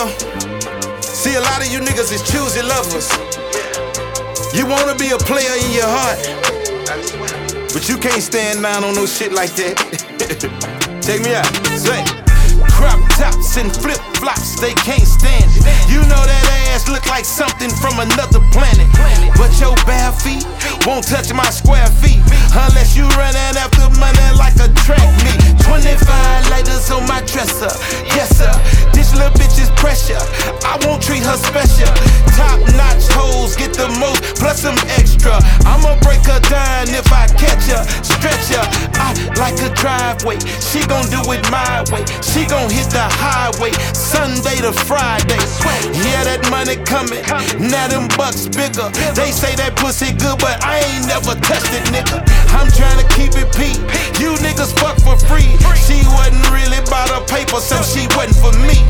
See, a lot of you niggas is choosy lovers. You wanna be a player in your heart, but you can't stand down on no shit like that. Check me out. Say, crop tops and flip flops, they can't stand it. You know that ass look like something from another planet, but your bare feet won't touch my square feet unless you running after money like a track meet. 25 lighters on my dresser, yes sir. This little bitch is pressure. I won't treat her special. Top notch hoes get the most, plus some extra. I'ma break her down if I catch her. Stretch her, I like a driveway. She gon' do it my way. She gon' hit the highway, Sunday to Friday. Yeah, that money coming, now them bucks bigger. They say that pussy good, but I ain't never touched it, nigga. I'm tryna keep it P. You niggas fuck for free. She wasn't really about her paper, so she wasn't for me.